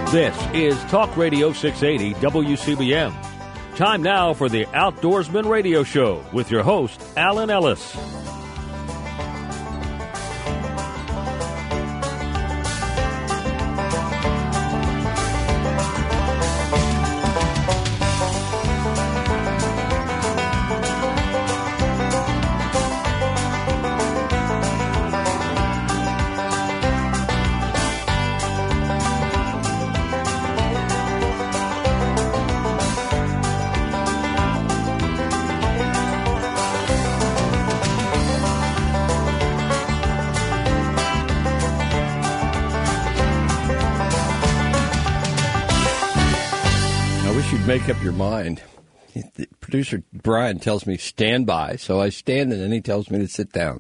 This is Talk Radio 680 WCBM. Time now for the Outdoorsman Radio Show with your host, Alan Ellis. Make up your mind. The producer, Brian, tells me stand by, so I stand, and then he tells me to sit down.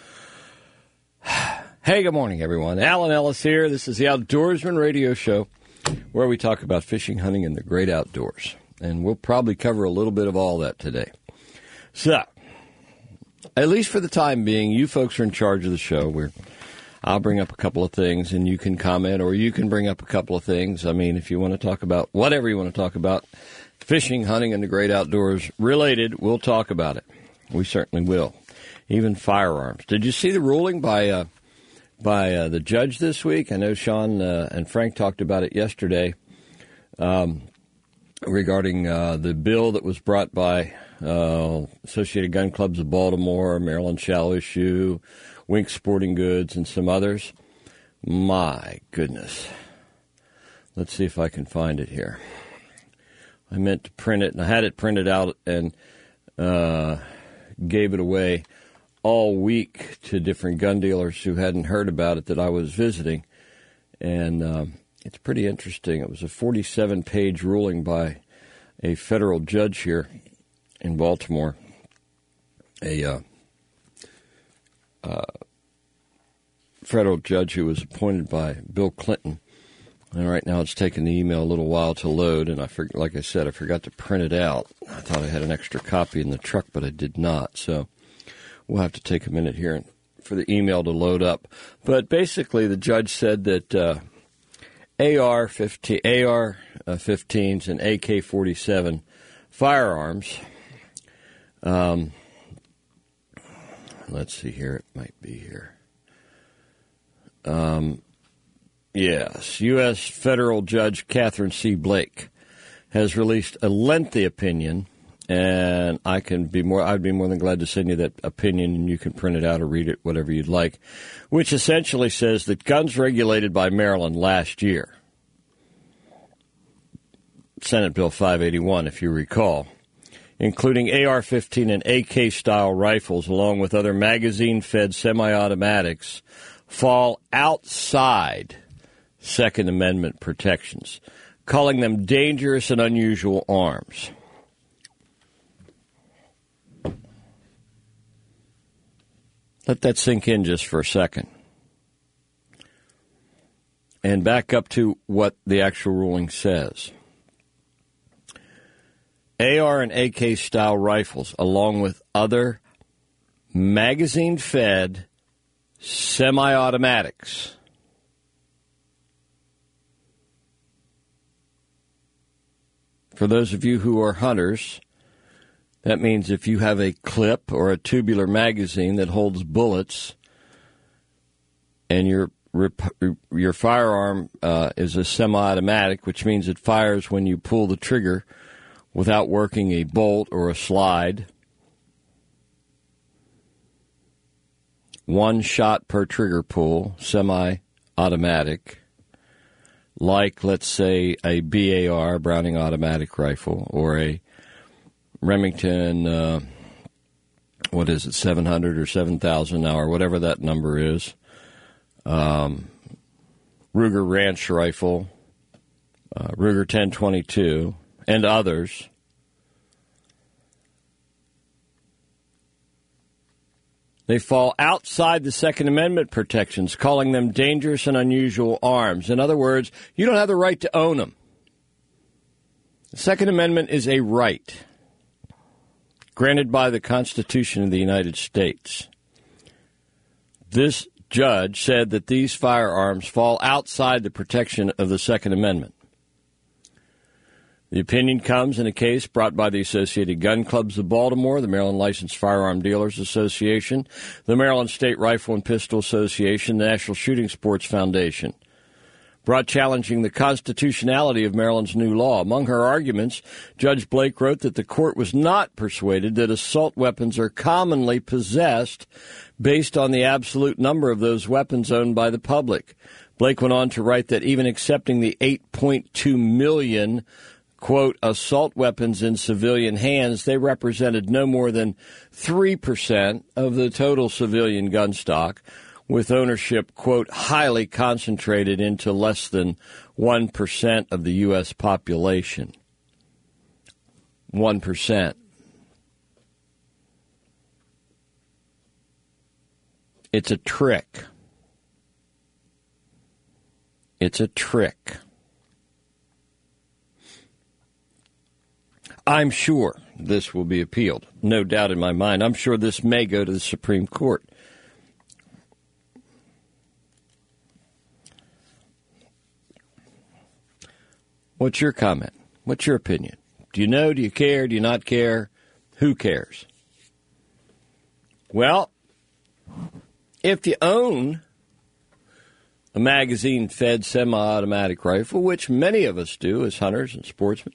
Hey, good morning, everyone. Alan Ellis here. This is the Outdoorsman Radio Show, where we talk about fishing, hunting, and the great outdoors. And we'll probably cover a little bit of all that today. So, at least for the time being, you folks are in charge of the show. I'll bring up a couple of things, and you can comment, or you can bring up a couple of things. I mean, if you want to talk about whatever you want to talk about, fishing, hunting, and the great outdoors related, we'll talk about it. We certainly will. Even firearms. Did you see the ruling by the judge this week? I know Sean and Frank talked about it yesterday regarding the bill that was brought by Associated Gun Clubs of Baltimore, Maryland Shall Issue, Wink Sporting Goods, and some others. My goodness. Let's see if I can find it here. I meant to print it, and I had it printed out and gave it away all week to different gun dealers who hadn't heard about it that I was visiting. And it's pretty interesting. It was a 47-page ruling by a federal judge here in Baltimore, a federal judge who was appointed by Bill Clinton. And right now it's taken the email a little while to load, and like I said, I forgot to print it out. I thought I had an extra copy in the truck, but I did not. So we'll have to take a minute here for the email to load up. But basically the judge said that AR-15s and AK-47 firearms, let's see here, it might be here. Yes, U.S. Federal Judge Catherine C. Blake has released a lengthy opinion, and I'd be more than glad to send you that opinion, and you can print it out or read it, whatever you'd like, which essentially says that guns regulated by Maryland last year, Senate Bill 581, if you recall, including AR-15 and AK-style rifles, along with other magazine-fed semi-automatics, fall outside Second Amendment protections, calling them dangerous and unusual arms. Let that sink in just for a second. And back up to what the actual ruling says. AR and AK-style rifles, along with other magazine-fed semi-automatics, for those of you who are hunters, that means if you have a clip or a tubular magazine that holds bullets and your firearm is a semi-automatic, which means it fires when you pull the trigger without working a bolt or a slide. One shot per trigger pull, semi-automatic, like, let's say, a BAR, Browning Automatic Rifle, or a Remington, 700 or 7,000 now, or whatever that number is, Ruger Ranch Rifle, Ruger 1022, and others. They fall outside the Second Amendment protections, calling them dangerous and unusual arms. In other words, you don't have the right to own them. The Second Amendment is a right granted by the Constitution of the United States. This judge said that these firearms fall outside the protection of the Second Amendment. The opinion comes in a case brought by the Associated Gun Clubs of Baltimore, the Maryland Licensed Firearm Dealers Association, the Maryland State Rifle and Pistol Association, the National Shooting Sports Foundation, brought challenging the constitutionality of Maryland's new law. Among her arguments, Judge Blake wrote that the court was not persuaded that assault weapons are commonly possessed based on the absolute number of those weapons owned by the public. Blake went on to write that even accepting the 8.2 million quote, assault weapons in civilian hands, they represented no more than 3% of the total civilian gun stock, with ownership, quote, highly concentrated into less than 1% of the U.S. population. 1%. It's a trick. It's a trick. I'm sure this will be appealed. No doubt in my mind. I'm sure this may go to the Supreme Court. What's your comment? What's your opinion? Do you know? Do you care? Do you not care? Who cares? Well, if you own a magazine-fed semi-automatic rifle, which many of us do as hunters and sportsmen,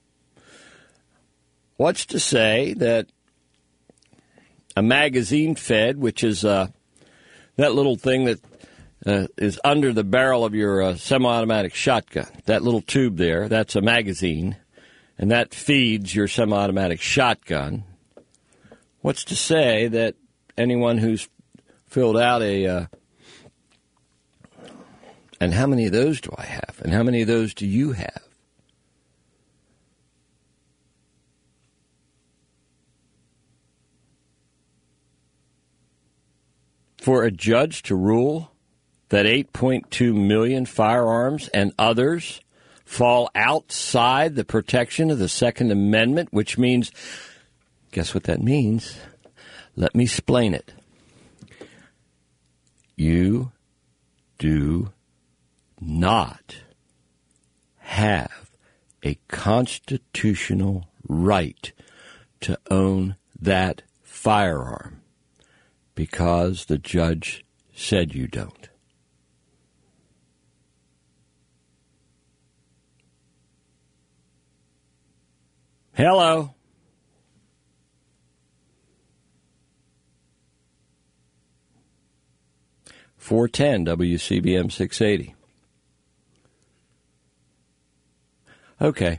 what's to say that a magazine-fed, which is that little thing that is under the barrel of your semi-automatic shotgun, that little tube there, that's a magazine, and that feeds your semi-automatic shotgun. What's to say that anyone who's filled out and how many of those do I have? And how many of those do you have? For a judge to rule that 8.2 million firearms and others fall outside the protection of the Second Amendment, which means, guess what that means? Let me explain it. You do not have a constitutional right to own that firearm because the judge said you don't. Hello. .410 WCBM 680. Okay.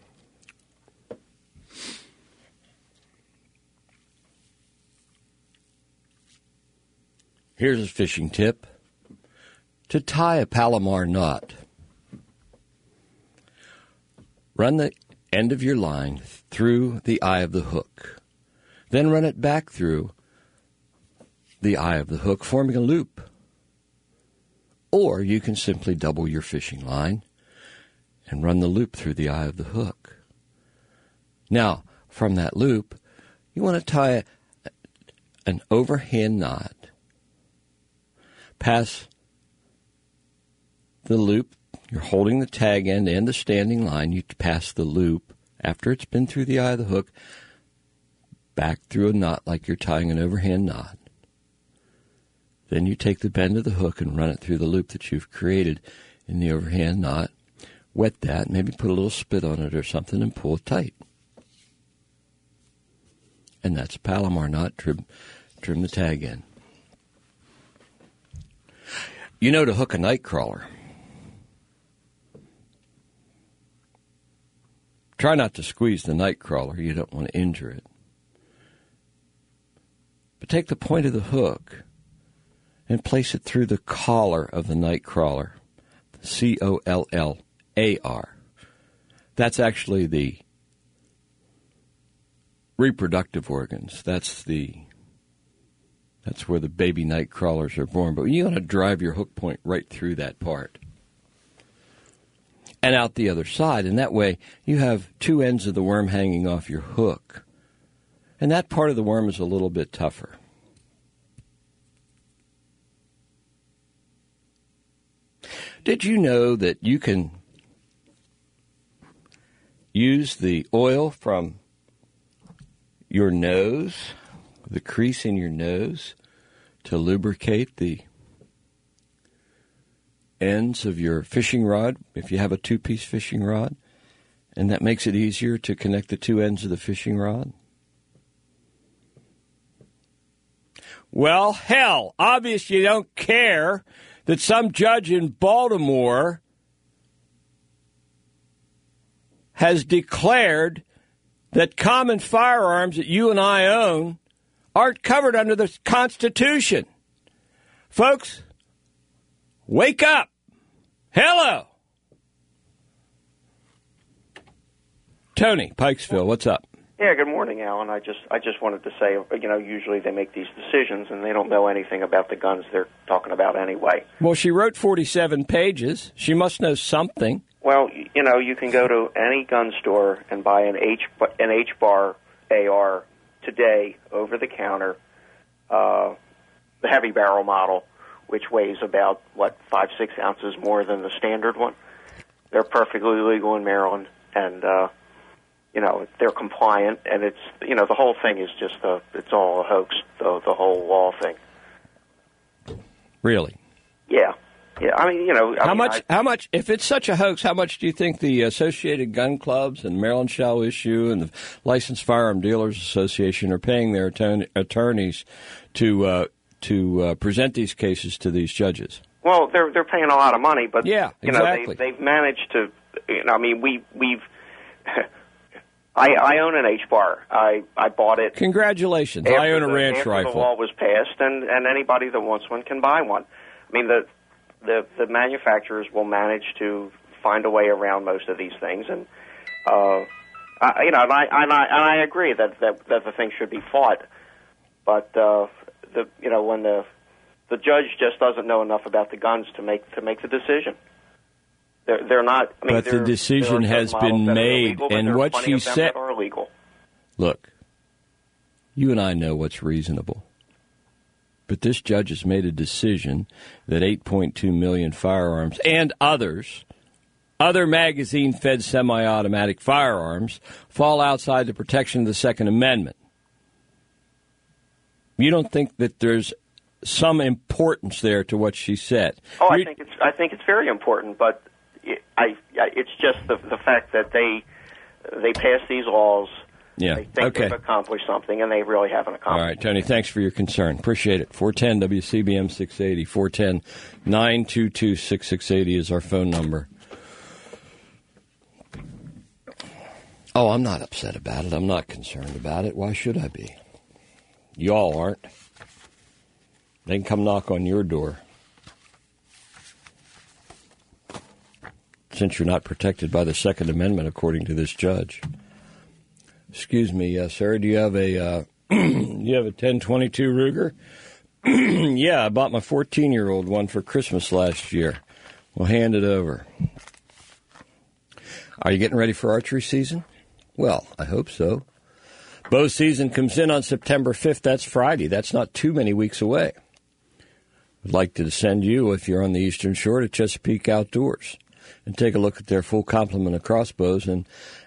Here's a fishing tip. To tie a Palomar knot, run the end of your line through the eye of the hook. Then run it back through the eye of the hook, forming a loop. Or you can simply double your fishing line and run the loop through the eye of the hook. Now, from that loop, you want to tie an overhand knot past the loop. You're holding the tag end and the standing line. You pass the loop after it's been through the eye of the hook, back through a knot like you're tying an overhand knot. Then you take the bend of the hook and run it through the loop that you've created in the overhand knot. Wet that, maybe put a little spit on it or something and pull it tight. And that's a Palomar knot. Trim the tag in. You know, to hook a night crawler, try not to squeeze the night crawler. You don't want to injure it. But take the point of the hook and place it through the collar of the night crawler, C-O-L-L-A-R. That's actually the reproductive organs. That's where the baby night crawlers are born. But you want to drive your hook point right through that part and out the other side. And that way you have two ends of the worm hanging off your hook. And that part of the worm is a little bit tougher. did you know that you can use the oil from your nose, the crease in your nose, to lubricate the ends of your fishing rod if you have a two-piece fishing rod? And that makes it easier to connect the two ends of the fishing rod? Well, hell, obviously you don't care that some judge in Baltimore has declared that common firearms that you and I own aren't covered under the Constitution. Folks, wake up. Hello. Tony, Pikesville, what's up? Yeah, good morning, Alan. I just wanted to say, usually they make these decisions and they don't know anything about the guns they're talking about anyway. Well, she wrote 47 pages. She must know something. Well, you can go to any gun store and buy an H-bar AR today over the counter, the heavy barrel model, which weighs about, 5-6 ounces more than the standard one. They're perfectly legal in Maryland, and they're compliant, and it's, the whole thing is just it's all a hoax, the whole law thing. Really? Yeah. Yeah, How much, if it's such a hoax, how much do you think the Associated Gun Clubs and Maryland Shall Issue and the Licensed Firearm Dealers Association are paying their attorneys to present these cases to these judges? Well, they're paying a lot of money, but yeah, exactly. They've managed to, we've I own an H-bar. I bought it. Congratulations. I own a ranch rifle. After the law was passed, and anybody that wants one can buy one. I mean, the manufacturers will manage to find a way around most of these things, and I agree that the thing should be fought, but when the judge just doesn't know enough about the guns to make the decision. They're not. But the decision has been made, and what she said. Look, you and I know what's reasonable. But this judge has made a decision that 8.2 million firearms and other magazine-fed semi-automatic firearms fall outside the protection of the Second Amendment. You don't think that there's some importance there to what she said? Oh, I think it's very important, but it's just the fact that they pass these laws. Yeah. They think they've accomplished something, and they really haven't accomplished. All right, Tony, thanks for your concern. Appreciate it. 410 WCBM 680. 410-922-6680 is our phone number. Oh, I'm not upset about it. I'm not concerned about it. Why should I be? Y'all aren't. They can come knock on your door. Since you're not protected by the Second Amendment, according to this judge. Excuse me, sir. Do you have a 1022 Ruger? Yeah, I bought my 14-year-old one for Christmas last year. We'll hand it over. Are you getting ready for archery season? Well, I hope so. Bow season comes in on September 5th. That's Friday. That's not too many weeks away. I'd like to send you, if you're on the Eastern Shore, to Chesapeake Outdoors and take a look at their full complement of crossbows and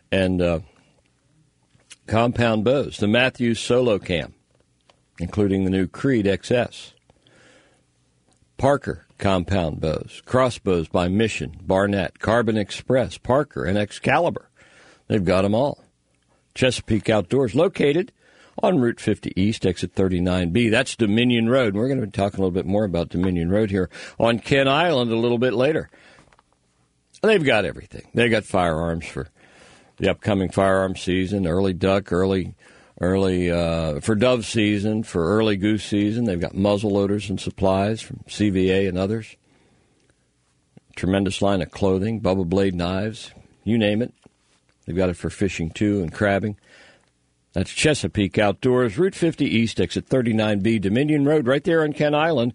compound bows. The Matthews Solo Cam, including the new Creed XS. Parker compound bows. Crossbows by Mission, Barnett, Carbon Express, Parker, and Excalibur. They've got them all. Chesapeake Outdoors, located on Route 50 East, exit 39B. That's Dominion Road. And we're going to be talking a little bit more about Dominion Road here on Kent Island a little bit later. They've got everything. They got firearms for the upcoming firearm season, early duck, early for dove season, for early goose season. They've got muzzle loaders and supplies from CVA and others. Tremendous line of clothing, Bubba Blade knives, you name it. They've got it for fishing, too, and crabbing. That's Chesapeake Outdoors, Route 50 East, exit 39B, Dominion Road, right there on Kent Island,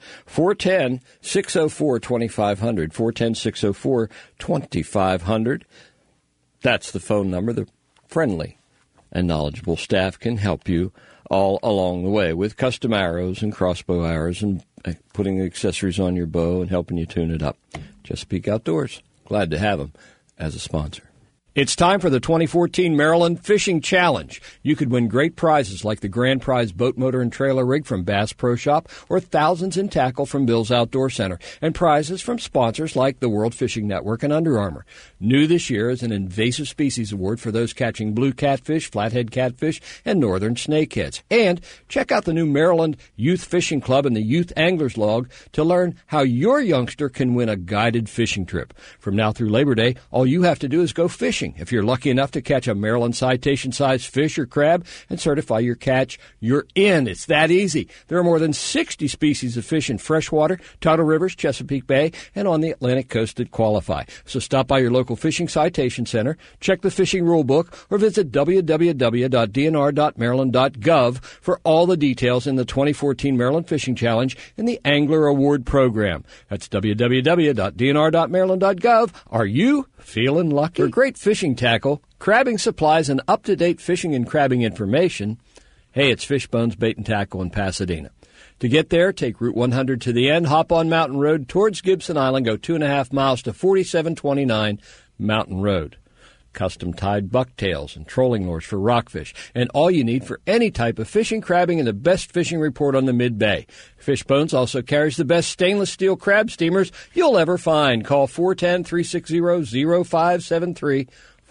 410-604-2500, 410-604-2500. That's the phone number. The friendly and knowledgeable staff can help you all along the way with custom arrows and crossbow arrows and putting accessories on your bow and helping you tune it up. Chesapeake Outdoors. Glad to have them as a sponsor. It's time for the 2014 Maryland Fishing Challenge. You could win great prizes like the grand prize boat motor and trailer rig from Bass Pro Shop or thousands in tackle from Bill's Outdoor Center and prizes from sponsors like the World Fishing Network and Under Armour. New this year is an invasive species award for those catching blue catfish, flathead catfish, and northern snakeheads. And check out the new Maryland Youth Fishing Club and the Youth Anglers Log to learn how your youngster can win a guided fishing trip. From now through Labor Day, all you have to do is go fishing. If you're lucky enough to catch a Maryland citation-sized fish or crab and certify your catch, you're in. It's that easy. There are more than 60 species of fish in freshwater, tidal rivers, Chesapeake Bay, and on the Atlantic coast that qualify. So stop by your local fishing citation center, check the fishing rule book, or visit www.dnr.maryland.gov for all the details in the 2014 Maryland Fishing Challenge and the Angler Award Program. That's www.dnr.maryland.gov. Are you feeling lucky? For great fishing tackle, crabbing supplies, and up-to-date fishing and crabbing information, hey, it's Fishbones Bait and Tackle in Pasadena. To get there, take Route 100 to the end, hop on Mountain Road towards Gibson Island, go 2.5 miles to 4729 Mountain Road. Custom-tied bucktails and trolling lures for rockfish, and all you need for any type of fishing, crabbing, and the best fishing report on the Mid-Bay. Fishbones also carries the best stainless steel crab steamers you'll ever find. Call 410-360-0573.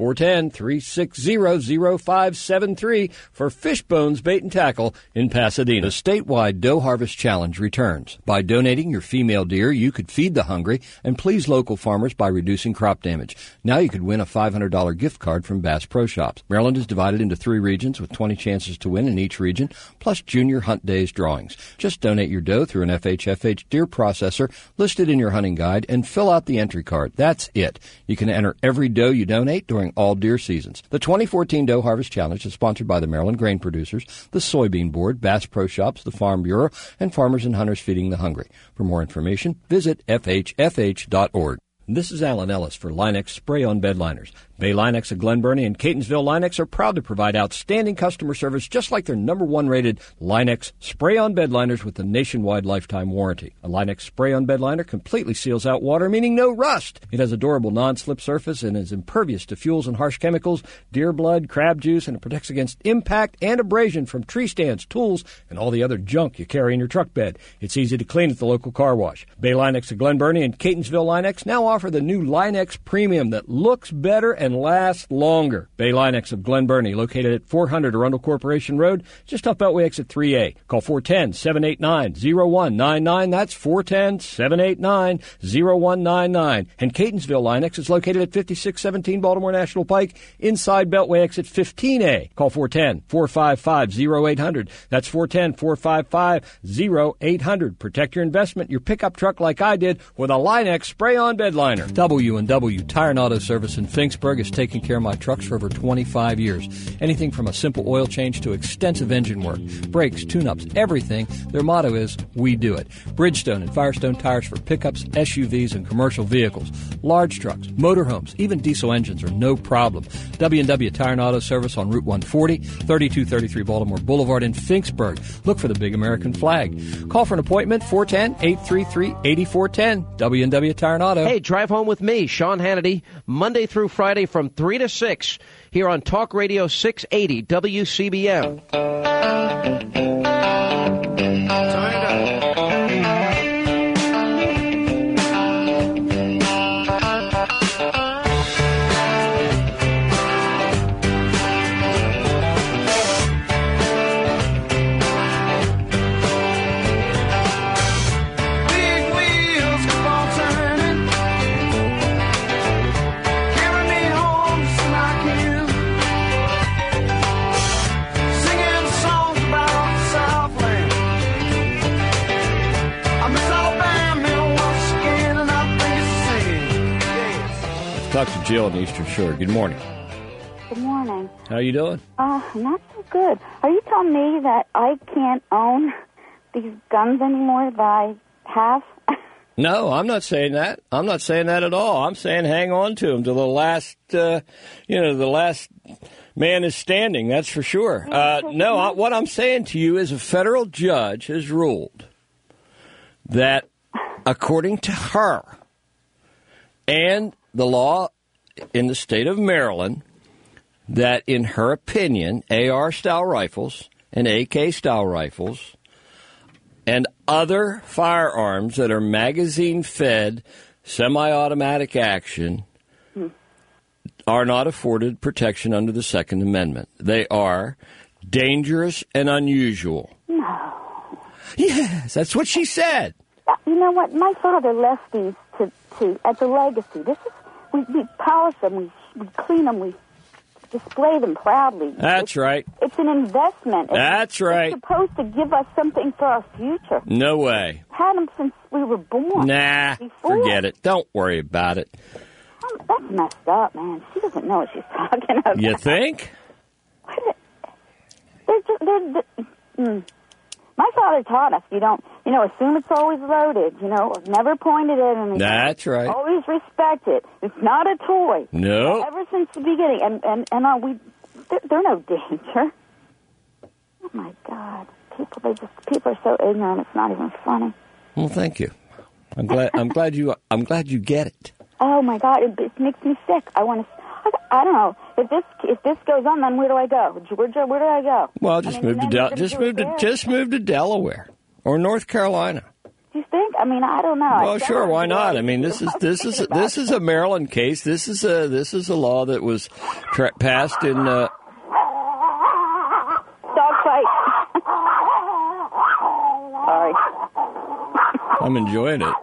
410-360-0573 for Fishbones Bait and Tackle in Pasadena. The statewide Doe Harvest Challenge returns. By donating your female deer, you could feed the hungry and please local farmers by reducing crop damage. Now you could win a $500 gift card from Bass Pro Shops. Maryland is divided into 3 regions with 20 chances to win in each region, plus Junior Hunt Days drawings. Just donate your doe through an FHFH deer processor listed in your hunting guide and fill out the entry card. That's it. You can enter every doe you donate during all deer seasons. The 2014 Doe Harvest Challenge is sponsored by the Maryland Grain Producers, the Soybean Board, Bass Pro Shops, the Farm Bureau, and Farmers and Hunters Feeding the Hungry. For more information, visit fhfh.org. This is Alan Ellis for Line-X Spray-On Bed Liners. Bay Line-X of Glen Burnie and Catonsville Line-X are proud to provide outstanding customer service just like their #1 rated Line-X Spray-On Bed Liners with a nationwide lifetime warranty. A Line-X Spray-On Bed Liner completely seals out water, meaning no rust. It has a durable non-slip surface and is impervious to fuels and harsh chemicals, deer blood, crab juice, and it protects against impact and abrasion from tree stands, tools, and all the other junk you carry in your truck bed. It's easy to clean at the local car wash. Bay Line-X of Glen Burnie and Catonsville Line-X now offer the new Line-X Premium that looks better and lasts longer. Bay Line-X of Glen Burnie, located at 400 Arundel Corporation Road, just off Beltway exit 3A. Call 410-789-0199. That's 410-789-0199. And Catonsville Line-X is located at 5617 Baltimore National Pike, inside Beltway exit 15A. Call 410-455-0800. That's 410-455-0800. Protect your investment, your pickup truck like I did, with a Line-X Spray-On Bed Liner. W&W Tire and Auto Service in Finksburg has taken care of my trucks for over 25 years. Anything from a simple oil change to extensive engine work, brakes, tune-ups, everything. Their motto is, we do it. Bridgestone and Firestone tires for pickups, SUVs, and commercial vehicles. Large trucks, motorhomes, even diesel engines are no problem. W&W Tire and Auto Service on Route 140, 3233 Baltimore Boulevard in Finksburg. Look for the big American flag. Call for an appointment, 410-833-8410. W&W Tire and Auto. Hey, drive home with me, Sean Hannity, Monday through Friday from 3 to 6 here on Talk Radio 680 WCBM. Talk to Jill on the Eastern Shore. Good morning. Good morning. How you doing? Not so good. Are you telling me that I can't own these guns anymore that I have? No, I'm not saying that. I'm not saying that at all. I'm saying hang on to them to the last, the last man is standing, that's for sure. What I'm saying to you is a federal judge has ruled that, according to her and the law in the state of Maryland, that in her opinion, AR-style rifles and AK-style rifles and other firearms that are magazine-fed, semi-automatic action are not afforded protection under the Second Amendment. They are dangerous and unusual. No. Yes, that's what she said. You know what? My father left these as a legacy. We polish them, we clean them, we display them proudly. That's right. It's an investment. That's right. It's supposed to give us something for our future. No way. Had them since we were born. Nah, forget it. Don't worry about it. That's messed up, man. She doesn't know what she's talking about. You think? My father taught us, you don't, assume it's always loaded, never pointed at anything. That's right. Always respect it. It's not a toy. No. Ever since the beginning. And they're no danger. Oh, my God. People are so ignorant, it's not even funny. Well, thank you. I'm glad you get it. Oh, my God. It makes me sick. I don't know. If this goes on, then where do I go? Georgia, where do I go? Well, just move to Delaware or North Carolina. Do you think? I don't know. Well, sure, why not? This is a Maryland case. This is a law that was passed in dog fight. Sorry. I'm enjoying it.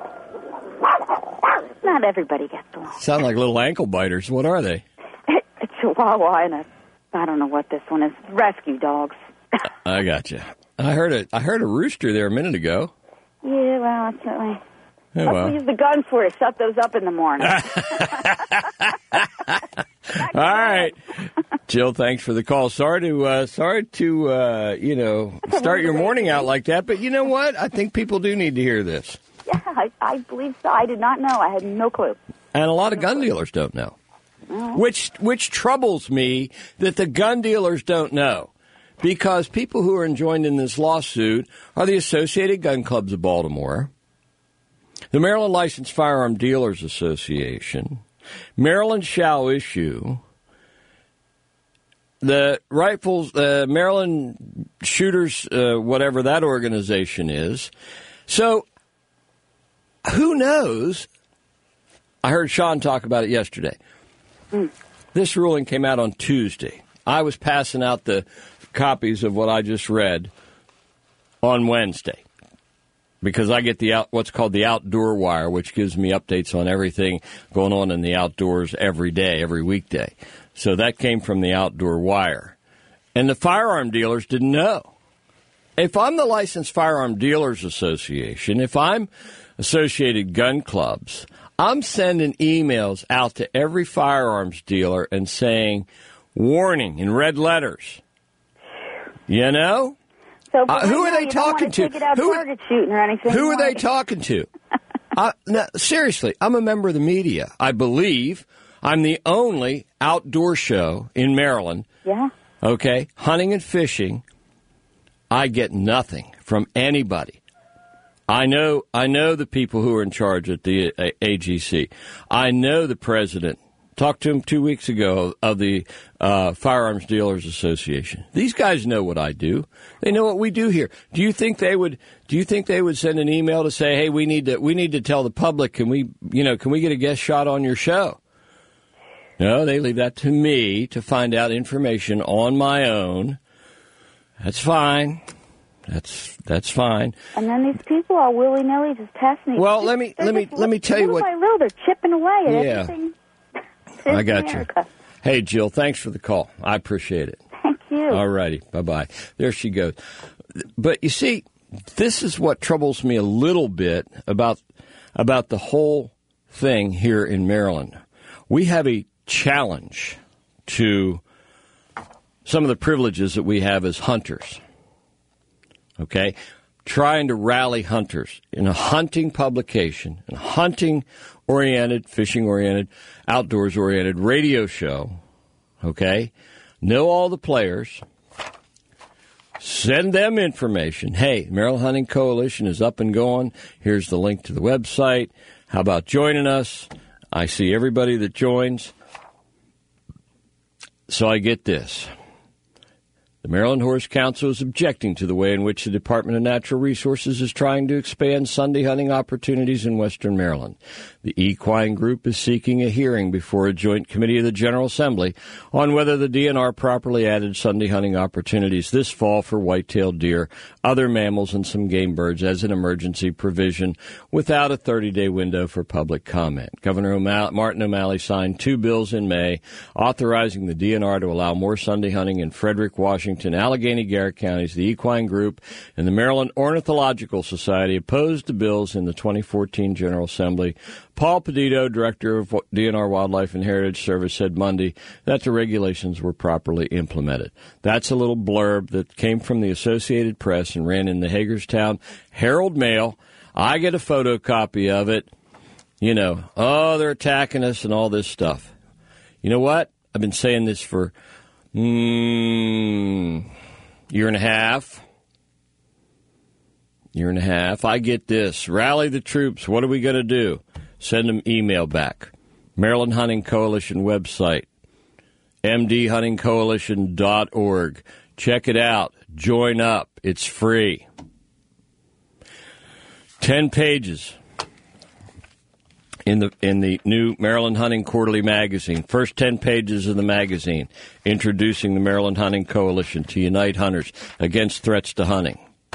Not everybody gets along. Sound like little ankle biters. What are they? A Chihuahua and I don't know what this one is. Rescue dogs. I got you. I heard a rooster there a minute ago. Yeah, well, it's certainly. Oh, well. We use the guns for to shut those up in the morning. All right, Jill. Thanks for the call. Sorry to start your morning out like that, but you know what? I think people do need to hear this. Yeah, I believe so. I did not know. I had no clue. And a lot of gun dealers don't know. Which troubles me that the gun dealers don't know. Because people who are enjoined in this lawsuit are the Associated Gun Clubs of Baltimore, the Maryland Licensed Firearm Dealers Association, Maryland Shall Issue, the Rifles, Maryland Shooters, whatever that organization is. So, who knows? I heard Sean talk about it yesterday. This ruling came out on Tuesday. I was passing out the copies of what I just read on Wednesday because I get what's called the Outdoor Wire, which gives me updates on everything going on in the outdoors every day, every weekday. So that came from the Outdoor Wire. And the firearm dealers didn't know. If I'm the Licensed Firearm Dealers Association, if I'm Associated Gun Clubs, I'm sending emails out to every firearms dealer and saying, warning, in red letters. You know? So, who are they talking to? Target shooting or anything. Who are they talking to? No, seriously, I'm a member of the media. I believe I'm the only outdoor show in Maryland. Yeah. Okay, hunting and fishing. I get nothing from anybody. I know the people who are in charge at the AGC. I know the president. Talked to him 2 weeks ago of the Firearms Dealers Association. These guys know what I do. They know what we do here. Do you think they would send an email to say, "Hey, we need to tell the public, can we get a guest shot on your show?" No, they leave that to me to find out information on my own. That's fine. That's fine. And then these people are willy-nilly just passing these. Well, let me tell you what. Little by little, they're chipping away at everything. I got you. Hey, Jill, thanks for the call. I appreciate it. Thank you. All righty. Bye-bye. There she goes. But you see, this is what troubles me a little bit about the whole thing here in Maryland. We have a challenge to some of the privileges that we have as hunters. Okay? Trying to rally hunters in a hunting publication, in a hunting-oriented, fishing-oriented, outdoors-oriented radio show, okay? know all the players, send them information. Hey, Maryland Hunting Coalition is up and going. Here's the link to the website. How about joining us? I see everybody that joins. So I get this. The Maryland Horse Council is objecting to the way in which the Department of Natural Resources is trying to expand Sunday hunting opportunities in western Maryland. The equine group is seeking a hearing before a joint committee of the General Assembly on whether the DNR properly added Sunday hunting opportunities this fall for white-tailed deer, other mammals, and some game birds as an emergency provision without a 30-day window for public comment. Governor Martin O'Malley signed 2 bills in May authorizing the DNR to allow more Sunday hunting in Frederick, Washington, Allegheny, Garrett counties. The equine group and the Maryland Ornithological Society opposed the bills in the 2014 General Assembly. Paul Pedito, director of DNR Wildlife and Heritage Service, said Monday that the regulations were properly implemented. That's a little blurb that came from the Associated Press and ran in the Hagerstown Herald Mail. I get a photocopy of it. You know, they're attacking us and all this stuff. You know what? I've been saying this for year and a half. I get this. Rally the troops. What are we going to do? Send them email back. Maryland Hunting Coalition website, mdhuntingcoalition.org. Check it out. Join up. It's free. 10 pages in the new Maryland Hunting Quarterly magazine. First 10 pages of the magazine introducing the Maryland Hunting Coalition to unite hunters against threats to hunting.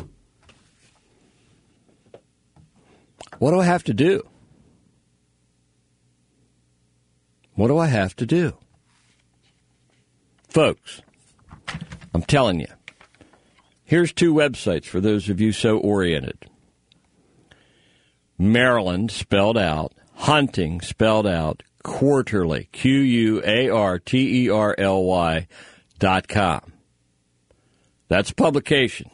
What do I have to do? What do I have to do? Folks, I'm telling you, here's 2 websites for those of you so oriented. Maryland, spelled out, hunting, spelled out, quarterly, QUARTERLY.com. That's a publication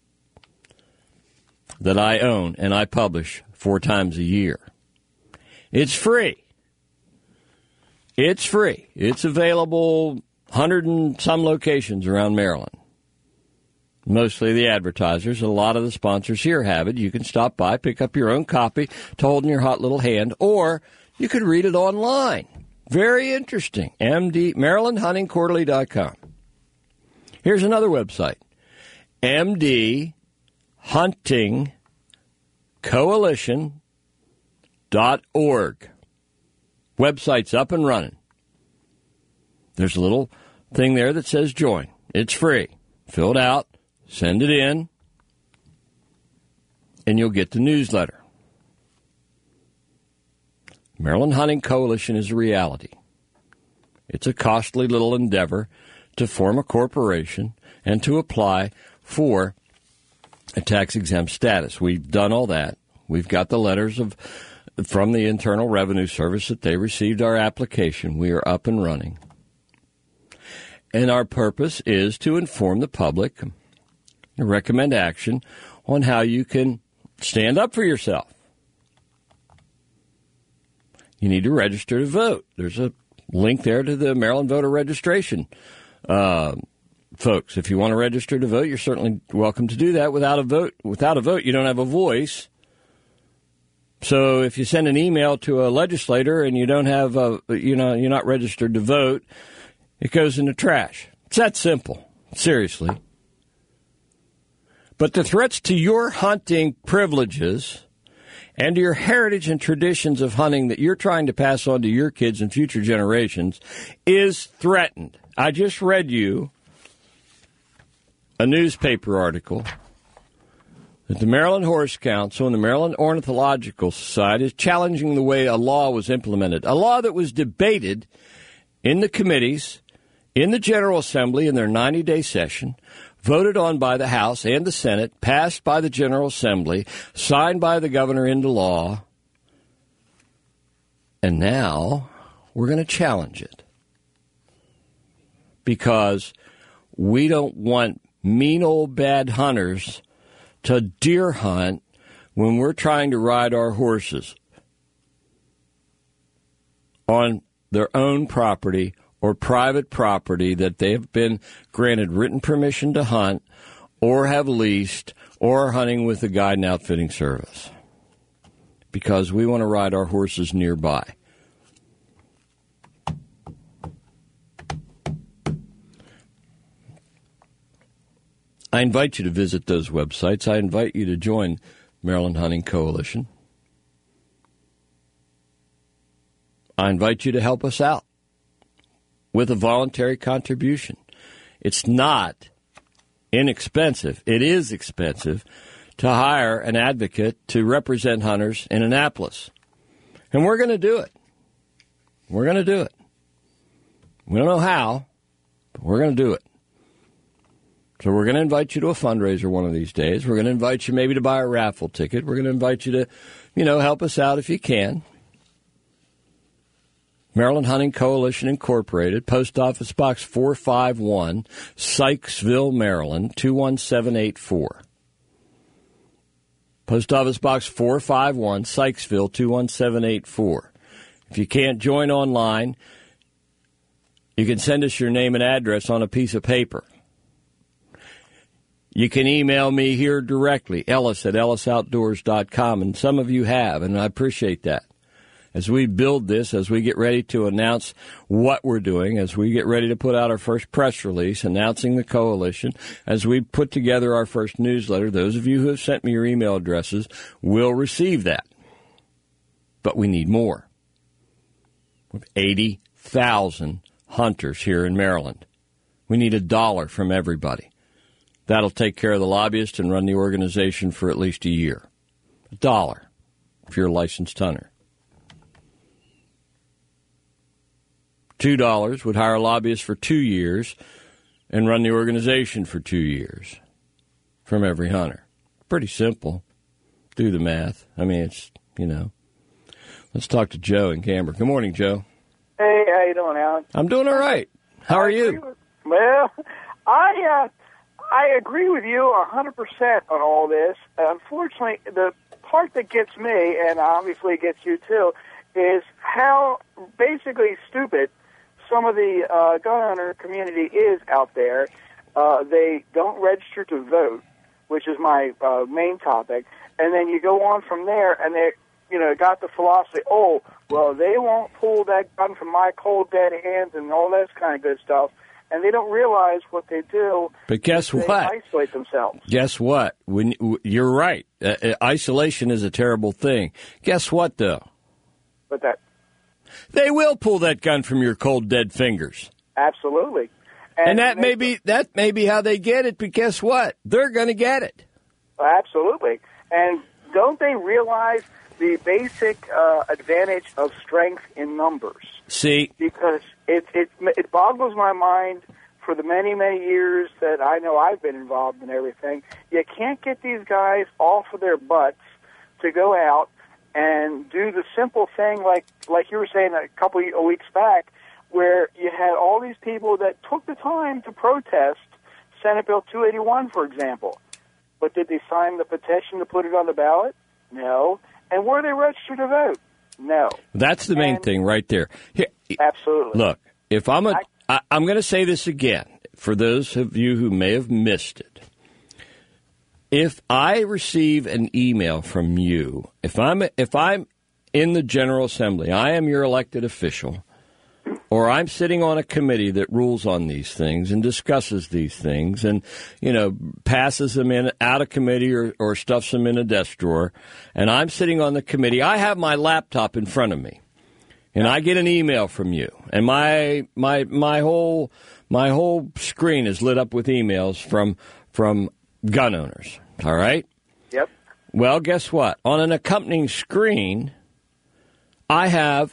that I own and I publish 4 times a year. It's free. It's free. It's available 100 and some locations around Maryland. Mostly the advertisers. A lot of the sponsors here have it. You can stop by, pick up your own copy to hold in your hot little hand, or you could read it online. Very interesting. MarylandHuntingQuarterly.com. Here's another website. MDHuntingCoalition.org. Website's up and running. There's a little thing there that says join. It's free. Fill it out, send it in, and you'll get the newsletter. Maryland Hunting Coalition is a reality. It's a costly little endeavor to form a corporation and to apply for a tax-exempt status. We've done all that. We've got the letters from the Internal Revenue Service that they received our application. We are up and running. And our purpose is to inform the public and recommend action on how you can stand up for yourself. You need to register to vote. There's a link there to the Maryland voter registration. Folks, if you want to register to vote, you're certainly welcome to do that. Without a vote, you don't have a voice. So if you send an email to a legislator and you don't have you're not registered to vote, it goes in the trash. It's that simple. Seriously. But the threats to your hunting privileges and to your heritage and traditions of hunting that you're trying to pass on to your kids and future generations is threatened. I just read you a newspaper article that the Maryland Horse Council and the Maryland Ornithological Society is challenging the way a law was implemented, a law that was debated in the committees, in the General Assembly in their 90-day session, voted on by the House and the Senate, passed by the General Assembly, signed by the governor into law, and now we're going to challenge it because we don't want mean old bad hunters to deer hunt when we're trying to ride our horses on their own property or private property that they have been granted written permission to hunt or have leased or are hunting with the guide and outfitting service, because we want to ride our horses nearby. I invite you to visit those websites. I invite you to join Maryland Hunting Coalition. I invite you to help us out with a voluntary contribution. It's not inexpensive. It is expensive to hire an advocate to represent hunters in Annapolis. And we're going to do it. We're going to do it. We don't know how, but we're going to do it. So we're going to invite you to a fundraiser one of these days. We're going to invite you maybe to buy a raffle ticket. We're going to invite you to, help us out if you can. Maryland Hunting Coalition Incorporated, Post Office Box 451, Sykesville, Maryland, 21784. Post Office Box 451, Sykesville, 21784. If you can't join online, you can send us your name and address on a piece of paper. You can email me here directly, ellis@ellisoutdoors.com, and some of you have, and I appreciate that. As we build this, as we get ready to announce what we're doing, as we get ready to put out our first press release announcing the coalition, as we put together our first newsletter, those of you who have sent me your email addresses will receive that. But we need more. We have 80,000 hunters here in Maryland. We need $1 from everybody. That'll take care of the lobbyist and run the organization for at least a year. $1 if you're a licensed hunter. $2 would hire a lobbyist for 2 years and run the organization for 2 years from every hunter. Pretty simple. Do the math. I mean, it's, Let's talk to Joe in Camber. Good morning, Joe. Hey, how you doing, Alan? I'm doing all right. How are you? Well, I agree with you 100% on all this. Unfortunately, the part that gets me, and obviously gets you too, is how basically stupid some of the gun owner community is out there. They don't register to vote, which is my main topic, and then you go on from there, and they, got the philosophy, oh, well, they won't pull that gun from my cold dead hands and all that kind of good stuff. And they don't realize what they do. But guess what? They isolate themselves. Guess what? You're right. Isolation is a terrible thing. Guess what, though? But they will pull that gun from your cold, dead fingers. Absolutely. And that may be how they get it, but guess what? They're going to get it. Absolutely. And don't they realize the basic advantage of strength in numbers? See? Because it boggles my mind for the many, many years that I know I've been involved in everything. You can't get these guys off of their butts to go out and do the simple thing like you were saying a couple of weeks back, where you had all these people that took the time to protest Senate Bill 281, for example. But did they sign the petition to put it on the ballot? No. And were they registered to vote? No. That's the main thing right there. Here, absolutely. Look, if I'm going to say this again for those of you who may have missed it. If I receive an email from you, if I'm in the General Assembly, I am your elected official, or I'm sitting on a committee that rules on these things and discusses these things and, passes them out of committee or stuffs them in a desk drawer, and I'm sitting on the committee, I have my laptop in front of me, and I get an email from you, and my whole screen is lit up with emails from gun owners, all right? Yep. Well, guess what? On an accompanying screen, I have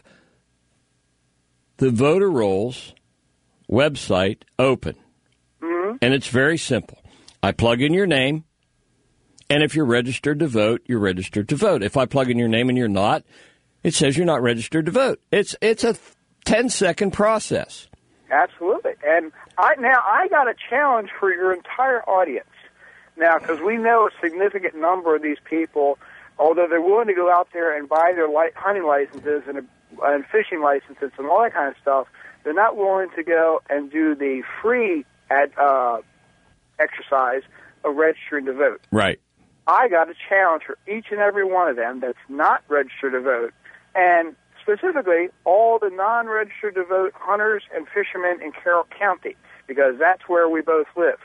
the voter rolls website open. Mm-hmm. And it's very simple. I plug in your name, and if you're registered to vote, you're registered to vote. If I plug in your name and you're not, it says you're not registered to vote. It's a 10-second process. Absolutely. And I got a challenge for your entire audience. Now, because we know a significant number of these people, although they're willing to go out there and buy their hunting licenses and and fishing licenses and all that kind of stuff, they're not willing to go and do the free exercise of registering to vote. Right. I got a challenge for each and every one of them that's not registered to vote, and specifically all the non-registered to vote hunters and fishermen in Carroll County, because that's where we both live.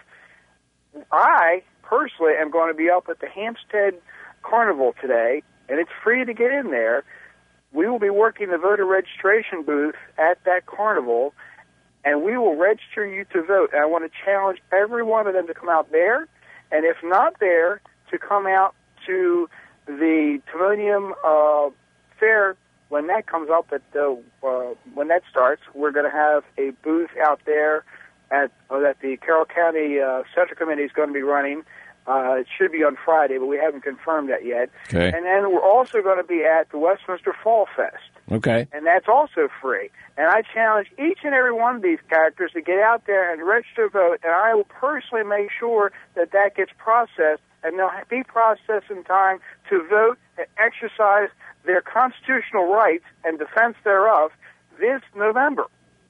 I personally am going to be up at the Hampstead Carnival today, and it's free to get in there. We will be working the voter registration booth at that carnival, and we will register you to vote. And I want to challenge every one of them to come out there, and if not there, to come out to the Timonium Fair when that comes up when that starts. We're going to have a booth out there that the Carroll County Central Committee is going to be running. It should be on Friday, but we haven't confirmed that yet. Okay. And then we're also going to be at the Westminster Fall Fest. Okay. And that's also free. And I challenge each and every one of these characters to get out there and register to vote, and I will personally make sure that that gets processed, and they'll be processed in time to vote and exercise their constitutional rights and defense thereof this November.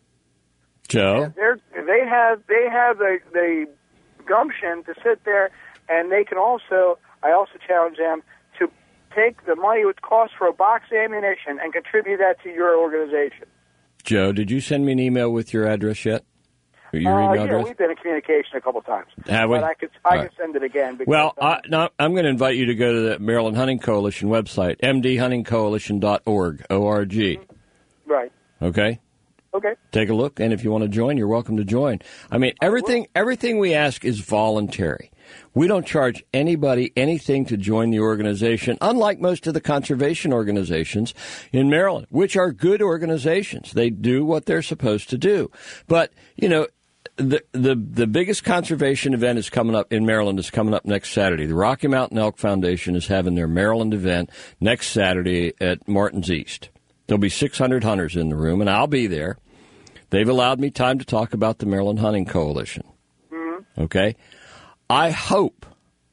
Joe? They have the gumption to sit there, and they can also, I also challenge them to take the money it would cost for a box of ammunition and contribute that to your organization. Joe, did you send me an email with your address yet? Your email address? We've been in communication a couple times. Have we? But I could send it again. Well, I'm going to invite you to go to the Maryland Hunting Coalition website, mdhuntingcoalition.org, O-R-G. Right. Okay? Okay. Take a look, and if you want to join, you're welcome to join. I mean, everything we ask is voluntary. We don't charge anybody anything to join the organization, unlike most of the conservation organizations in Maryland, which are good organizations. They do what they're supposed to do. But, you know, the biggest conservation event is coming up in Maryland is coming up next Saturday. The Rocky Mountain Elk Foundation is having their Maryland event next Saturday at Martin's East. There'll be 600 hunters in the room, and I'll be there. They've allowed me time to talk about the Maryland Hunting Coalition. Mm-hmm. Okay? I hope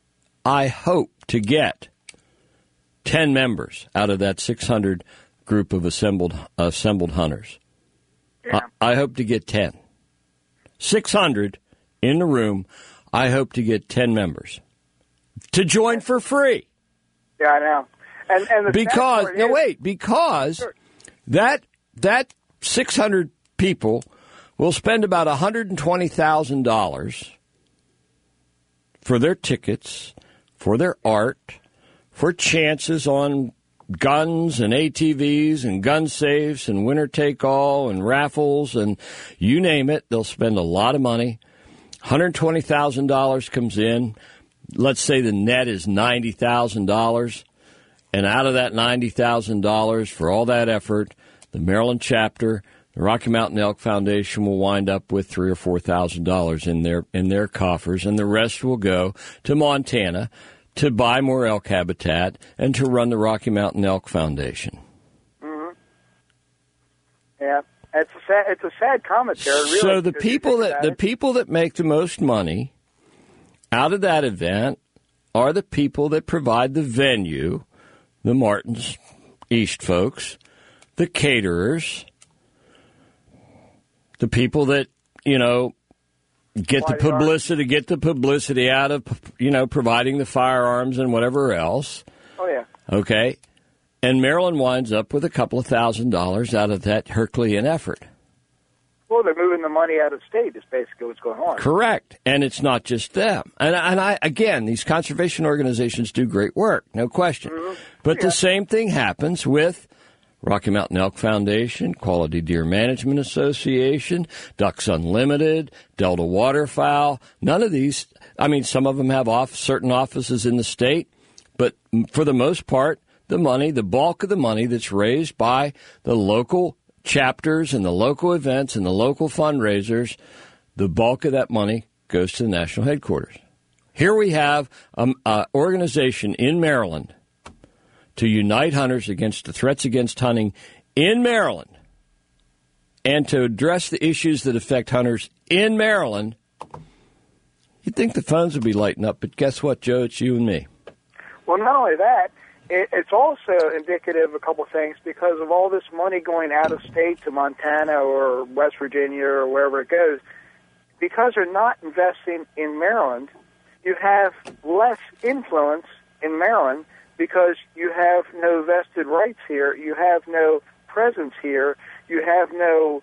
to get 10 members out of that 600 group of assembled hunters. Yeah. I hope to get 10. 600 in the room. I hope to get 10 members to join for free. Yeah, I know. And because sure. that 600 people will spend about $120,000 for their tickets, for their art, for chances on guns and ATVs and gun safes and winner take all and raffles and you name it. They'll spend a lot of money. $120,000 comes in. Let's say the net is $90,000. And out of that $90,000 for all that effort, the Maryland chapter, the Rocky Mountain Elk Foundation will wind up with $3,000 or $4,000 in their coffers, and the rest will go to Montana to buy more elk habitat and to run the Rocky Mountain Elk Foundation. Mm-hmm. Yeah, it's a sad commentary. Really, so the people that make the most money out of that event are the people that provide the venue, the Martin's East folks, the caterers, the people that, get the publicity out of, providing the firearms and whatever else. Oh, yeah. Okay. And Maryland winds up with a couple of $1,000s out of that Herculean effort. Well, they're moving the money out of state is basically what's going on. Correct. And it's not just them. And I again, these conservation organizations do great work, no question. Mm-hmm. But the same thing happens with Rocky Mountain Elk Foundation, Quality Deer Management Association, Ducks Unlimited, Delta Waterfowl. None of these, some of them have certain offices in the state, but for the most part, the bulk of the money that's raised by the local chapters and the local events and the local fundraisers, the bulk of that money goes to the national headquarters. Here we have an organization in Maryland to unite hunters against the threats against hunting in Maryland and to address the issues that affect hunters in Maryland. You'd think the phones would be lighting up, but guess what, Joe? It's you and me. Well, not only that, it's also indicative of a couple of things because of all this money going out of state to Montana or West Virginia or wherever it goes. Because they're not investing in Maryland, you have less influence in Maryland because you have no vested rights here, you have no presence here, you have no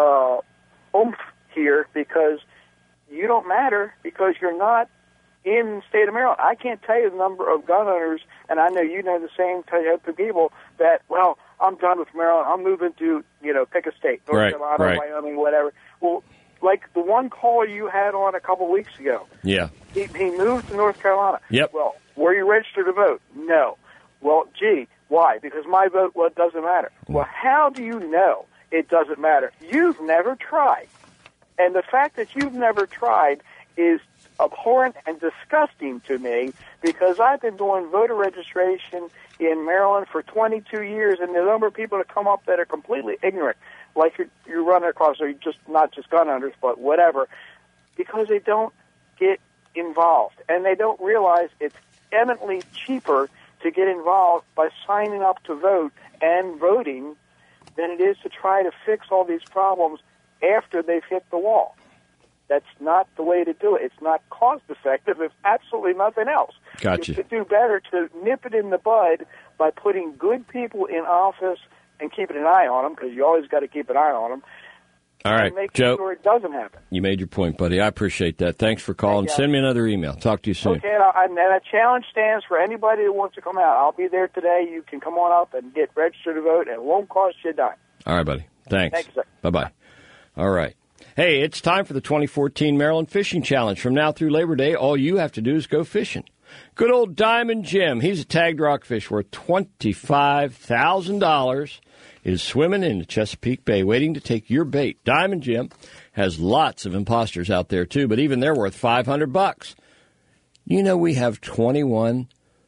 oomph here because you don't matter because you're not in the state of Maryland. I can't tell you the number of gun owners, and I know you know the same type of people that, well, I'm done with Maryland. I'm moving to, pick a state, North Carolina, Wyoming, whatever. Well, like the one caller you had on a couple weeks ago. Yeah. He moved to North Carolina. Yep. Well, were you registered to vote? No. Well, gee, why? Because my vote, well, it doesn't matter. Well, how do you know it doesn't matter? You've never tried. And the fact that you've never tried is abhorrent and disgusting to me because I've been doing voter registration in Maryland for 22 years, and the number of people that come up that are completely ignorant, like you're running across, or just not just gun owners, but whatever, because they don't get involved, and they don't realize it's eminently cheaper to get involved by signing up to vote and voting than it is to try to fix all these problems after they've hit the wall. That's not the way to do it. It's not cost-effective. It's absolutely nothing else. Gotcha. You could do better to nip it in the bud by putting good people in office and keeping an eye on them, because you always got to keep an eye on them. All right, and make Joe, sure it doesn't happen. You made your point, buddy. I appreciate that. Thanks for calling. Send me another email. Talk to you soon. Okay, and a challenge stands for anybody who wants to come out. I'll be there today. You can come on up and get registered to vote, and it won't cost you a dime. All right, buddy. Thanks. Thank you, sir. Bye-bye. All right. Hey, it's time for the 2014 Maryland Fishing Challenge. From now through Labor Day, all you have to do is go fishing. Good old Diamond Jim, he's a tagged rockfish worth $25,000, is swimming in the Chesapeake Bay waiting to take your bait. Diamond Jim has lots of imposters out there, too, but even they're worth $500. You know we have 21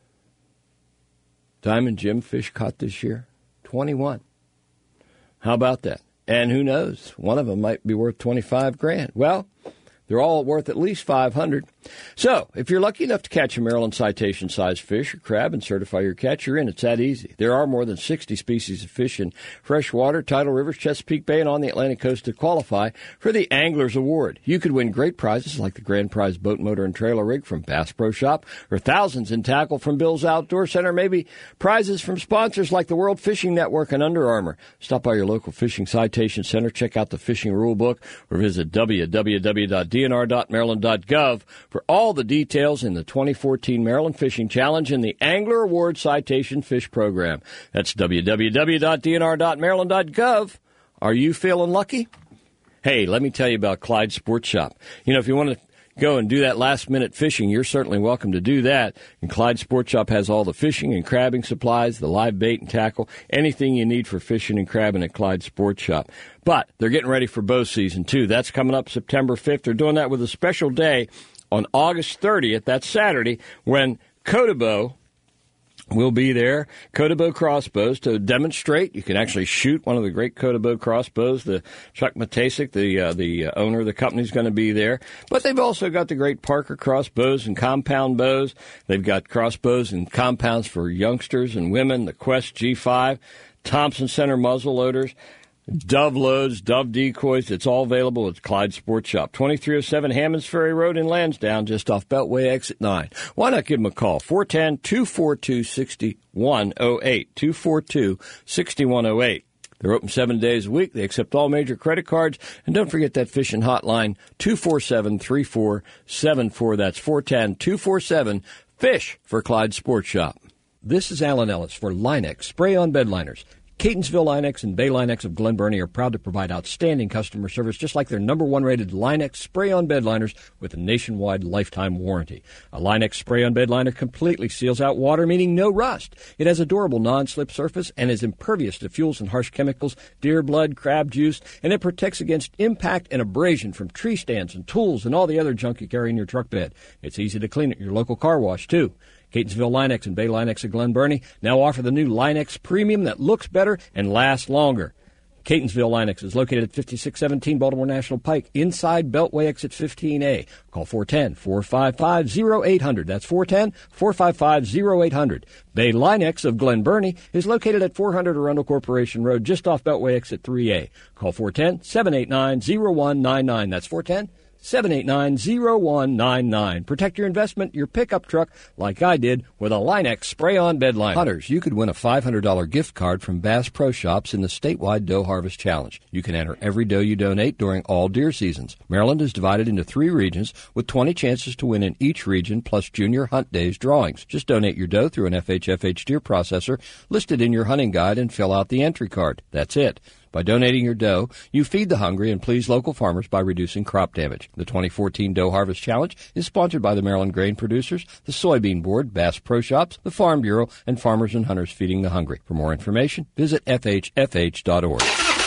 Diamond Jim fish caught this year? 21. How about that? And who knows? One of them might be worth $25,000. Well, they're all worth at least $500. So, if you're lucky enough to catch a Maryland citation-sized fish or crab and certify your catch, you're in. It's that easy. There are more than 60 species of fish in freshwater, tidal rivers, Chesapeake Bay, and on the Atlantic coast to qualify for the Anglers Award. You could win great prizes like the grand prize boat motor and trailer rig from Bass Pro Shop, or thousands in tackle from Bill's Outdoor Center, maybe prizes from sponsors like the World Fishing Network and Under Armour. Stop by your local fishing citation center, check out the fishing rule book, or visit www.dnr.maryland.gov for all the details in the 2014 Maryland Fishing Challenge and the Angler Award Citation Fish Program. That's www.dnr.maryland.gov. Are you feeling lucky? Hey, let me tell you about Clyde Sports Shop. You know, if you want to go and do that last-minute fishing, you're certainly welcome to do that. And Clyde Sports Shop has all the fishing and crabbing supplies, the live bait and tackle, anything you need for fishing and crabbing at Clyde Sports Shop. But they're getting ready for bow season, too. That's coming up September 5th. They're doing that with a special day on August 30th. That's Saturday, when Kotobo will be there, Kotobo crossbows, to demonstrate. You can actually shoot one of the great Kotobo crossbows. The Chuck Matasik, the owner of the company, is going to be there. But they've also got the great Parker crossbows and compound bows. They've got crossbows and compounds for youngsters and women, the Quest G5, Thompson Center muzzle loaders, Dove loads, Dove decoys. It's all available at Clyde Sports Shop, 2307 Hammonds Ferry Road in Lansdowne, just off Beltway Exit 9. Why not give them a call? 410-242-6108, 242-6108. They're open 7 days a week. They accept all major credit cards. And don't forget that fishing hotline, 247-3474. That's 410-247-FISH for Clyde Sports Shop. This is Alan Ellis for Linex Spray-On Bed Liners. Catonsville Linex and Bay Linex of Glen Burnie are proud to provide outstanding customer service, just like their #1 rated Linex spray-on bed liners with a nationwide lifetime warranty. A Linex spray-on bed liner completely seals out water, meaning no rust. It has a durable non-slip surface and is impervious to fuels and harsh chemicals, deer blood, crab juice, and it protects against impact and abrasion from tree stands and tools and all the other junk you carry in your truck bed. It's easy to clean at your local car wash, too. Catonsville Linex and Bay Linex of Glen Burnie now offer the new Linex Premium that looks better and lasts longer. Catonsville Linux is located at 5617 Baltimore National Pike, inside Beltway exit 15A. Call 410-455-0800. That's 410-455-0800. Bay Linux of Glen Burnie is located at 400 Arundel Corporation Road, just off Beltway exit 3A. Call 410-789-0199. That's 410-789-0199. Protect your investment, your pickup truck, like I did with a Linex spray-on bed liner. Hunters, you could win a $500 gift card from Bass Pro Shops in the statewide Doe Harvest Challenge. You can enter every doe you donate during all deer seasons. Maryland is divided into 3 regions with 20 chances to win in each region, plus Junior Hunt Days drawings. Just donate your doe through an FHFH deer processor listed in your hunting guide and fill out the entry card. That's it. By donating your doe, you feed the hungry and please local farmers by reducing crop damage. The 2014 Doe Harvest Challenge is sponsored by the Maryland Grain Producers, the Soybean Board, Bass Pro Shops, the Farm Bureau, and Farmers and Hunters Feeding the Hungry. For more information, visit FHFH.org.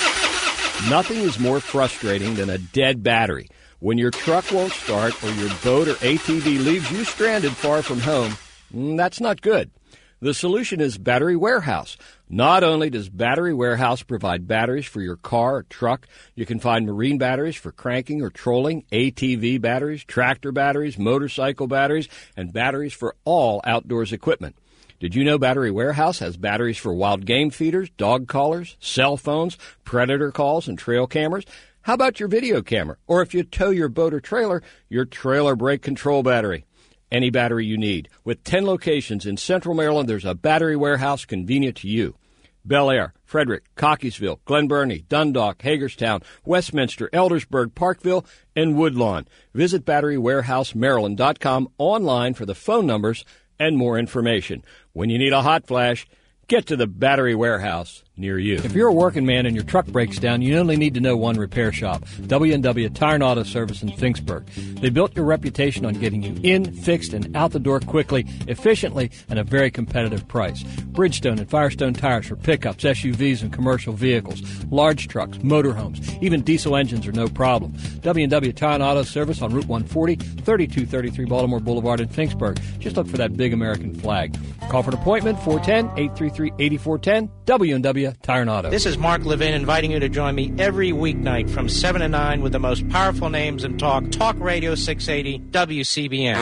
Nothing is more frustrating than a dead battery. When your truck won't start or your boat or ATV leaves you stranded far from home, that's not good. The solution is Battery Warehouse. Not only does Battery Warehouse provide batteries for your car or truck, you can find marine batteries for cranking or trolling, ATV batteries, tractor batteries, motorcycle batteries, and batteries for all outdoors equipment. Did you know Battery Warehouse has batteries for wild game feeders, dog collars, cell phones, predator calls, and trail cameras? How about your video camera? Or if you tow your boat or trailer, your trailer brake control battery. Any battery you need. With 10 locations in Central Maryland, there's a Battery Warehouse convenient to you. Bel Air, Frederick, Cockeysville, Glen Burnie, Dundalk, Hagerstown, Westminster, Eldersburg, Parkville, and Woodlawn. Visit BatteryWarehouseMaryland.com online for the phone numbers and more information. When you need a hot flash, get to the Battery Warehouse near you. If you're a working man and your truck breaks down, you only need to know one repair shop, W&W Tire and Auto Service in Finksburg. They built your reputation on getting you in, fixed, and out the door quickly, efficiently, and a very competitive price. Bridgestone and Firestone tires for pickups, SUVs, and commercial vehicles, large trucks, motorhomes, even diesel engines are no problem. W&W Tire and Auto Service on Route 140, 3233 Baltimore Boulevard in Finksburg. Just look for that big American flag. Call for an appointment, 410-833-8410, W&W Tire and Auto. This is Mark Levin inviting you to join me every weeknight from 7 to 9 with the most powerful names in Talk Radio 680 WCBM.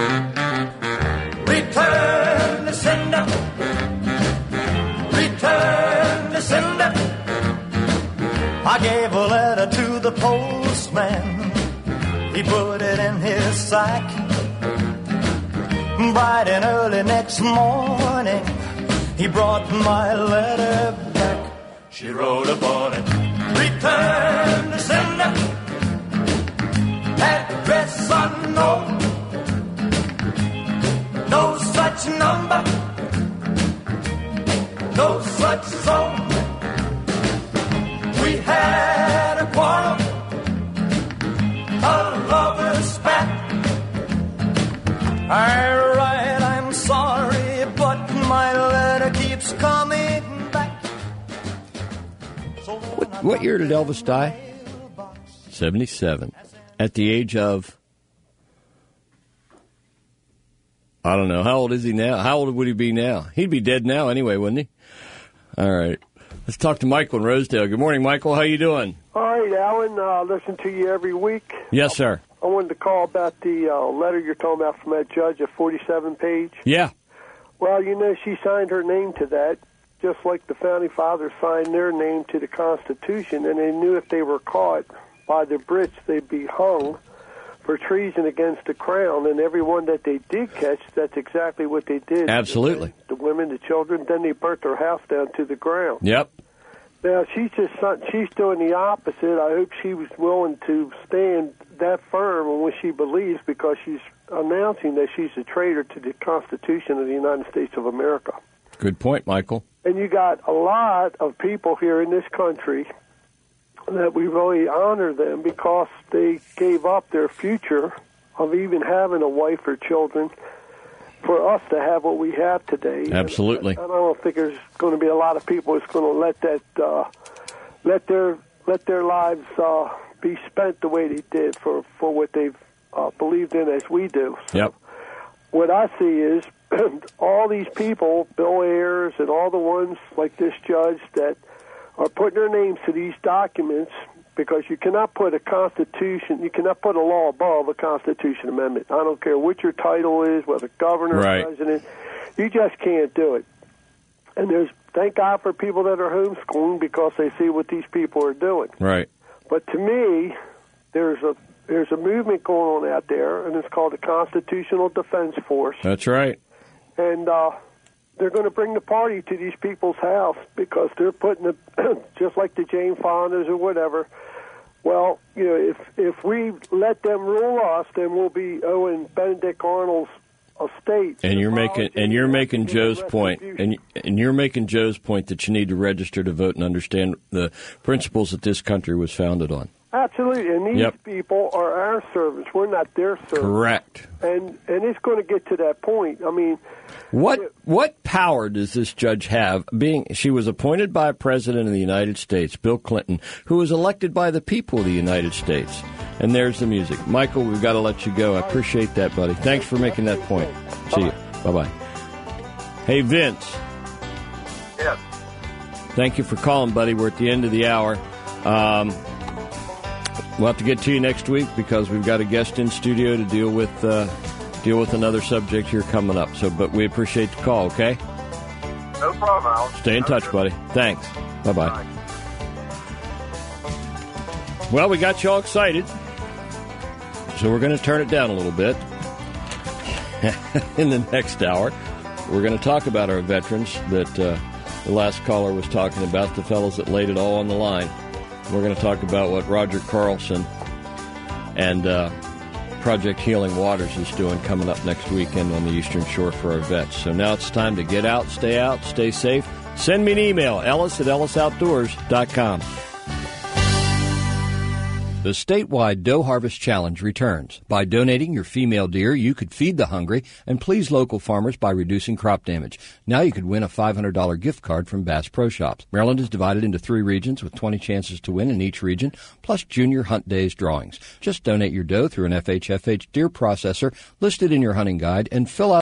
Return the sender. Return the sender. I gave a letter to the postman. He put it in his sack. Bright and early next morning, he brought my letter back. She wrote upon it, return the sender, address unknown, no such number, no such zone. We had a quarrel, a lover's spat. I'm sorry, but my letter keeps coming back. What year did Elvis die? 77. At the age of, I don't know, how old is he now? How old would he be now? He'd be dead now anyway, wouldn't he? All right. Let's talk to Michael in Rosedale. Good morning, Michael. How you doing? All right, Alan. Listen to you every week. Yes, sir. I wanted to call about the letter you're talking about from that judge, a 47-page. Yeah. Well, you know, she signed her name to that, just like the Founding Fathers signed their name to the Constitution, and they knew if they were caught by the Brits, they'd be hung for treason against the Crown, and everyone that they did catch, that's exactly what they did. Absolutely. The women, the children, then they burnt their house down to the ground. Yep. Now, she's doing the opposite. I hope she was willing to stand that firm on what she believes, because she's announcing that she's a traitor to the Constitution of the United States of America. Good point, Michael. And you got a lot of people here in this country that we really honor them because they gave up their future of even having a wife or children for us to have what we have today. Absolutely. And I don't think there's going to be a lot of people that's going to let that let their lives be spent the way they did for what they've believed in as we do. So yep. What I see is all these people, Bill Ayers and all the ones like this judge that are putting their names to these documents, because you cannot put a constitution, you cannot put a law above a Constitution amendment. I don't care what your title is, whether governor or president, you just can't do it. And thank God for people that are homeschooling, because they see what these people are doing. Right. But to me, there's a movement going on out there, and it's called the Constitutional Defense Force. That's right. And they're going to bring the party to these people's house, because they're putting it, just like the Jane Fondas or whatever. Well, if we let them rule us, then we'll be owing Benedict Arnold's estate. And you're making Joe's point, and you're making Joe's point that you need to register to vote and understand the principles that this country was founded on. Absolutely, and these people are our servants. We're not their servants. Correct. And it's going to get to that point. I mean, what power does this judge have? She was appointed by a president of the United States, Bill Clinton, who was elected by the people of the United States. And there's the music. Michael, we've got to let you go. I appreciate that, buddy. Thanks for making that point. See you. Bye-bye. Hey, Vince. Yes. Thank you for calling, buddy. We're at the end of the hour. We'll have to get to you next week, because we've got a guest in studio to deal with another subject here coming up. But we appreciate the call, okay? No problem, Al. Stay in touch, buddy. Thanks. Bye-bye. Well, we got you all excited, so we're going to turn it down a little bit in the next hour. We're going to talk about our veterans that the last caller was talking about, the fellows that laid it all on the line. We're going to talk about what Roger Carlson and Project Healing Waters is doing coming up next weekend on the Eastern Shore for our vets. So now it's time to get out, stay safe. Send me an email, ellis@ellisoutdoors.com. The statewide Doe Harvest Challenge returns. By donating your female deer, you could feed the hungry and please local farmers by reducing crop damage. Now you could win a $500 gift card from Bass Pro Shops. Maryland is divided into 3 regions with 20 chances to win in each region, plus Junior Hunt Days drawings. Just donate your doe through an FHFH deer processor listed in your hunting guide and fill out